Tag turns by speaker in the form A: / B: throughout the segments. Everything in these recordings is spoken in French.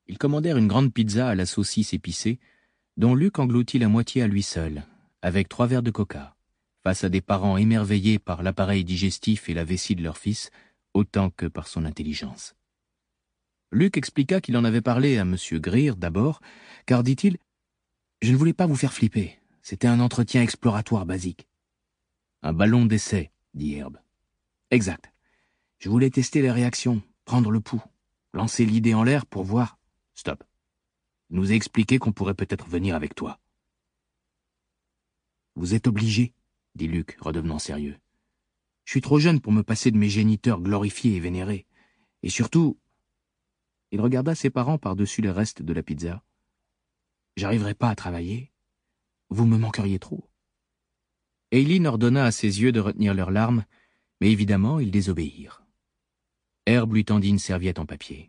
A: Ils commandèrent une grande pizza à la saucisse épicée, dont Luc engloutit la moitié à lui seul, avec 3 verres de coca, face à des parents émerveillés par l'appareil digestif et la vessie de leur fils, autant que par son intelligence. Luc expliqua qu'il en avait parlé à M. Greer d'abord, car, dit-il, « Je ne voulais pas vous faire flipper. C'était un entretien exploratoire basique. » « Un ballon d'essai, » dit Herb. « Exact. Je voulais tester les réactions, prendre le pouls, lancer l'idée en l'air pour voir... » « Stop. Il nous a expliqué qu'on pourrait peut-être venir avec toi. »« Vous êtes obligé, » dit Luc, redevenant sérieux. « Je suis trop jeune pour me passer de mes géniteurs glorifiés et vénérés. Et surtout... » Il regarda ses parents par-dessus les restes de la pizza. « J'arriverai pas à travailler. Vous me manqueriez trop. » Eileen ordonna à ses yeux de retenir leurs larmes, mais évidemment, ils désobéirent. Herb lui tendit une serviette en papier.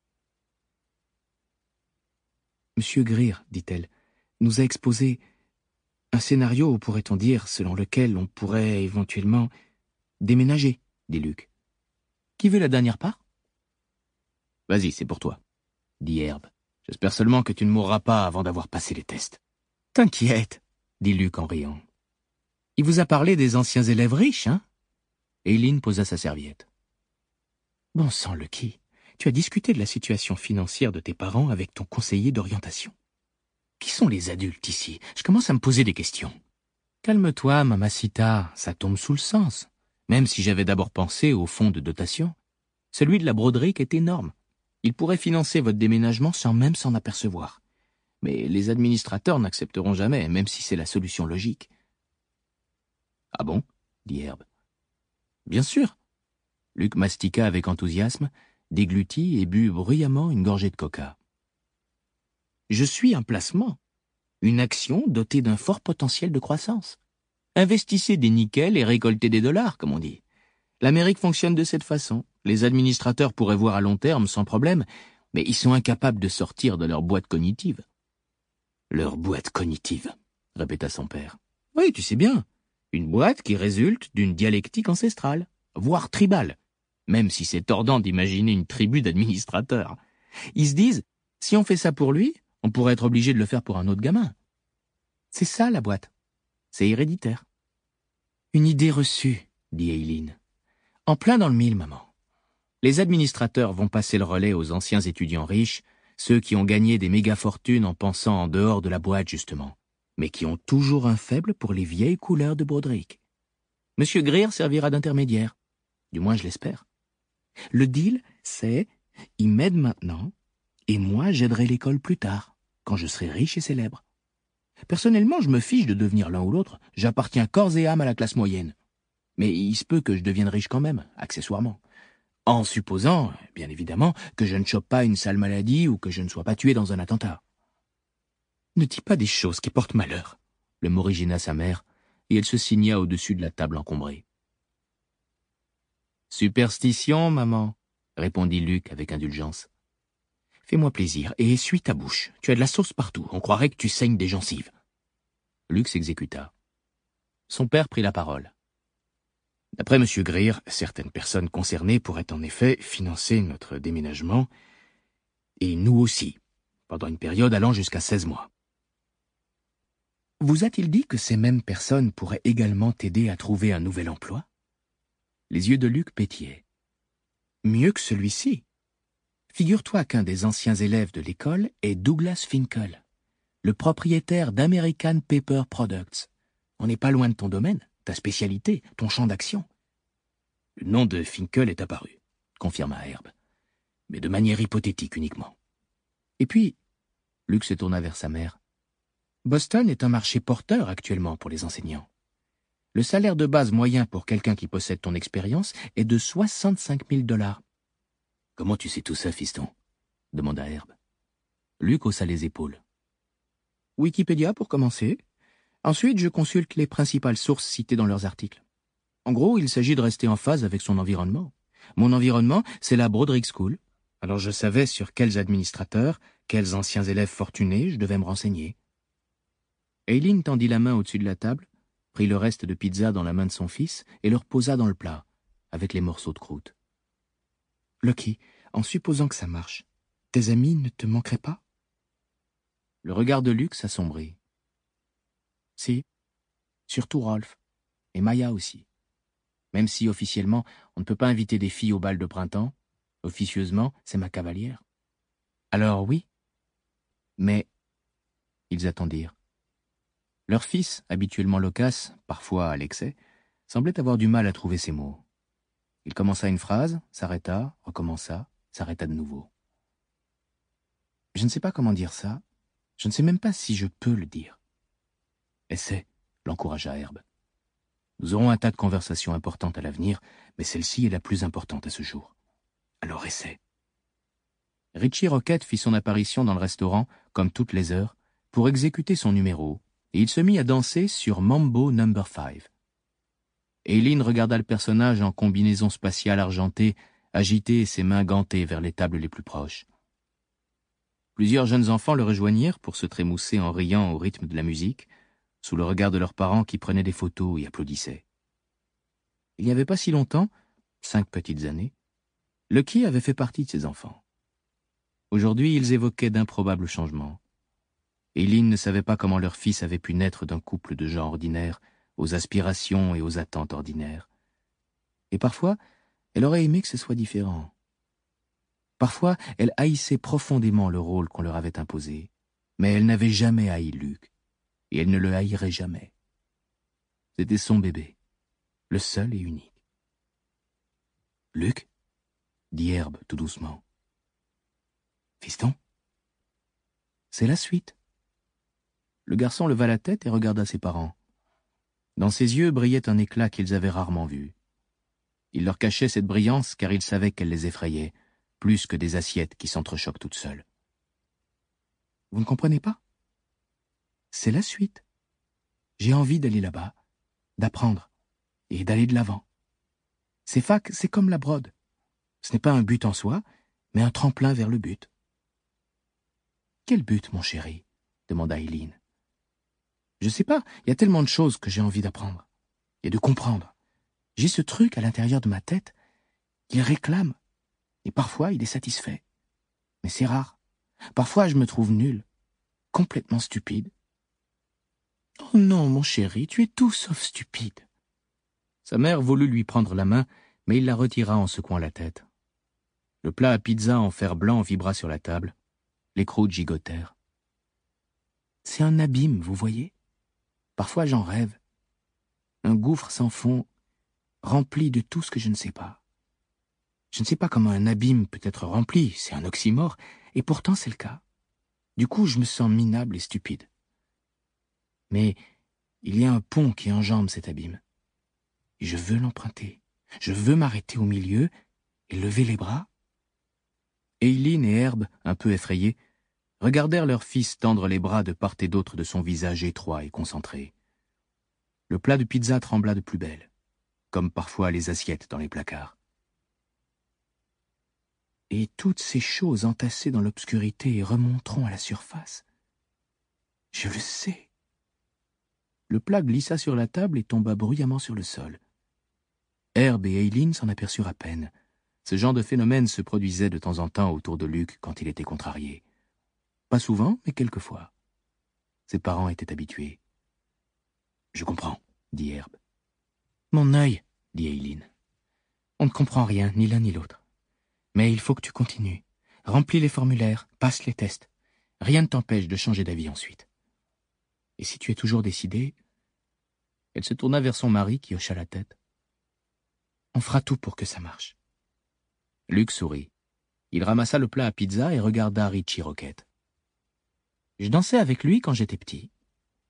A: « Monsieur Greer, dit-elle, nous a exposé un scénario, pourrait-on dire, selon lequel on pourrait éventuellement déménager, dit Luc. Qui veut la dernière part? Vas-y, c'est pour toi, dit Herb. J'espère seulement que tu ne mourras pas avant d'avoir passé les tests. T'inquiète, dit Luc en riant. Il vous a parlé des anciens élèves riches, hein? Eileen posa sa serviette. Bon sang, Lucky, tu as discuté de la situation financière de tes parents avec ton conseiller d'orientation. Qui sont les adultes ici? Je commence à me poser des questions. Calme-toi, mamacita, ça tombe sous le sens. Même si j'avais d'abord pensé au fonds de dotation. Celui de la Broderick est énorme. Il pourrait financer votre déménagement sans même s'en apercevoir. Mais les administrateurs n'accepteront jamais, même si c'est la solution logique. Ah bon? Dit Herb. Bien sûr. Luc mastiqua avec enthousiasme, déglutit et but bruyamment une gorgée de coca. Je suis un placement, une action dotée d'un fort potentiel de croissance. Investissez des nickels et récoltez des dollars, comme on dit. L'Amérique fonctionne de cette façon. Les administrateurs pourraient voir à long terme sans problème, mais ils sont incapables de sortir de leur boîte cognitive. Leur boîte cognitive, répéta son père. Oui, tu sais bien. Une boîte qui résulte d'une dialectique ancestrale, voire tribale, même si c'est tordant d'imaginer une tribu d'administrateurs. Ils se disent, si on fait ça pour lui, on pourrait être obligé de le faire pour un autre gamin. C'est ça, la boîte. C'est héréditaire. Une idée reçue, dit Eileen. En plein dans le mille, maman. Les administrateurs vont passer le relais aux anciens étudiants riches, ceux qui ont gagné des méga-fortunes en pensant en dehors de la boîte, justement, mais qui ont toujours un faible pour les vieilles couleurs de Broderick. Monsieur Greer servira d'intermédiaire. Du moins, je l'espère. Le deal, c'est, il m'aide maintenant, et moi, j'aiderai l'école plus tard, quand je serai riche et célèbre. Personnellement, je me fiche de devenir l'un ou l'autre, j'appartiens corps et âme à la classe moyenne. Mais il se peut que je devienne riche quand même, accessoirement. En supposant, bien évidemment, que je ne chope pas une sale maladie ou que je ne sois pas tué dans un attentat. Ne dis pas des choses qui portent malheur, le morigina sa mère, et elle se signa au-dessus de la table encombrée. Superstition, maman, répondit Luc avec indulgence. Fais-moi plaisir et essuie ta bouche. Tu as de la sauce partout. On croirait que tu saignes des gencives. Luc s'exécuta. Son père prit la parole. D'après M. Greer, certaines personnes concernées pourraient en effet financer notre déménagement, et nous aussi, pendant une période allant jusqu'à 16 mois. Vous a-t-il dit que ces mêmes personnes pourraient également t'aider à trouver un nouvel emploi? Les yeux de Luc pétillaient. Mieux que celui-ci. Figure-toi qu'un des anciens élèves de l'école est Douglas Finkel, le propriétaire d'American Paper Products. On n'est pas loin de ton domaine, ta spécialité, ton champ d'action. Le nom de Finkel est apparu, confirma Herb, mais de manière hypothétique uniquement. Et puis, Luc se tourna vers sa mère, Boston est un marché porteur actuellement pour les enseignants. Le salaire de base moyen pour quelqu'un qui possède ton expérience est de 65 000 $. Comment tu sais tout ça, fiston? Demanda Herb. Luc haussa les épaules. Wikipédia pour commencer. Ensuite, je consulte les principales sources citées dans leurs articles. En gros, il s'agit de rester en phase avec son environnement. Mon environnement, c'est la Broderick School. Alors je savais sur quels administrateurs, quels anciens élèves fortunés je devais me renseigner. Eileen tendit la main au-dessus de la table, prit le reste de pizza dans la main de son fils et le reposa dans le plat, avec les morceaux de croûte. Lucky, en supposant que ça marche, Tes amis ne te manqueraient pas? Le regard de Luc s'assombrit. Si, surtout Rolf, et Maya aussi. Même si, officiellement, on ne peut pas inviter des filles au bal de printemps, officieusement, c'est ma cavalière. Alors oui, mais ils attendirent. Leur fils, habituellement loquace, parfois à l'excès, semblait avoir du mal à trouver ses mots. Il commença une phrase, s'arrêta, recommença, s'arrêta de nouveau. Je ne sais pas comment dire ça, je ne sais même pas si je peux le dire. Essaie, l'encouragea Herbe. Nous aurons un tas de conversations importantes à l'avenir, mais celle-ci est la plus importante à ce jour. Alors essaie. Richie Rocket fit son apparition dans le restaurant, comme toutes les heures, pour exécuter son numéro, et il se mit à danser sur Mambo No. 5. Eileen regarda le personnage en combinaison spatiale argentée, agiter ses mains gantées vers les tables les plus proches. Plusieurs jeunes enfants le rejoignirent pour se trémousser en riant au rythme de la musique, sous le regard de leurs parents qui prenaient des photos et applaudissaient. Il n'y avait pas si longtemps, 5 petites années, Lucky avait fait partie de ces enfants. Aujourd'hui, ils évoquaient d'improbables changements. Eileen ne savait pas comment leur fils avait pu naître d'un couple de gens ordinaires, aux aspirations et aux attentes ordinaires. Et parfois, elle aurait aimé que ce soit différent. Parfois, elle haïssait profondément le rôle qu'on leur avait imposé, mais elle n'avait jamais haï Luc, et elle ne le haïrait jamais. C'était son bébé, le seul et unique. « Luc ?» dit Herbe tout doucement. « Fiston ?» C'est la suite. Le garçon leva la tête et regarda ses parents. Dans ses yeux brillait un éclat qu'ils avaient rarement vu. Il leur cachait cette brillance car il savait qu'elle les effrayait, plus que des assiettes qui s'entrechoquent toutes seules. « Vous ne comprenez pas? C'est la suite. J'ai envie d'aller là-bas, d'apprendre et d'aller de l'avant. Ces facs, c'est comme la brode. Ce n'est pas un but en soi, mais un tremplin vers le but. » « Quel but, mon chéri ?» demanda Eileen. « Je sais pas, il y a tellement de choses que j'ai envie d'apprendre et de comprendre. J'ai ce truc à l'intérieur de ma tête qu'il réclame, et parfois il est satisfait. Mais c'est rare. Parfois je me trouve nul, complètement stupide. »« Oh non, mon chéri, tu es tout sauf stupide. » Sa mère voulut lui prendre la main, mais il la retira en secouant la tête. Le plat à pizza en fer blanc vibra sur la table. Les croûtes gigotèrent. « C'est un abîme, vous voyez? Parfois j'en rêve. Un gouffre sans fond, rempli de tout ce que je ne sais pas. Je ne sais pas comment un abîme peut être rempli, c'est un oxymore, et pourtant c'est le cas. Du coup, je me sens minable et stupide. Mais il y a un pont qui enjambe cet abîme. Et je veux l'emprunter. Je veux m'arrêter au milieu et lever les bras. » Eileen et Herbe, un peu effrayés, regardèrent leur fils tendre les bras de part et d'autre de son visage étroit et concentré. Le plat de pizza trembla de plus belle, comme parfois les assiettes dans les placards. Et toutes ces choses entassées dans l'obscurité remonteront à la surface. Je le sais. Le plat glissa sur la table et tomba bruyamment sur le sol. Herbe et Eileen s'en aperçurent à peine. Ce genre de phénomène se produisait de temps en temps autour de Luc quand il était contrarié. Pas souvent, mais quelquefois. Ses parents étaient habitués. « Je comprends, » dit Herbe. « Mon œil, » dit Eileen. « On ne comprend rien, ni l'un ni l'autre. Mais il faut que tu continues. Remplis les formulaires, passe les tests. Rien ne t'empêche de changer d'avis ensuite. Et si tu es toujours décidé... » Elle se tourna vers son mari qui hocha la tête. « On fera tout pour que ça marche. » Luc sourit. Il ramassa le plat à pizza et regarda Richie Rocket. « Je dansais avec lui quand j'étais petit. »« Oui, »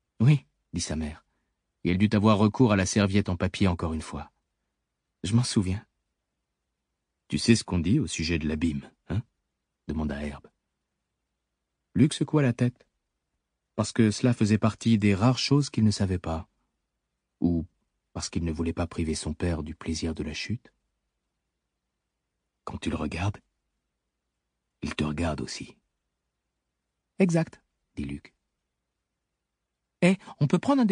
A: dit sa mère. Et elle dut avoir recours à la serviette en papier encore une fois. « Je m'en souviens. »« Tu sais ce qu'on dit au sujet de l'abîme, hein ?» demanda Herbe. Luc secoua la tête, parce que cela faisait partie des rares choses qu'il ne savait pas, ou parce qu'il ne voulait pas priver son père du plaisir de la chute. « Quand tu le regardes, il te regarde aussi. »« Exact, » dit Luc. « Eh, on peut prendre un dessert ?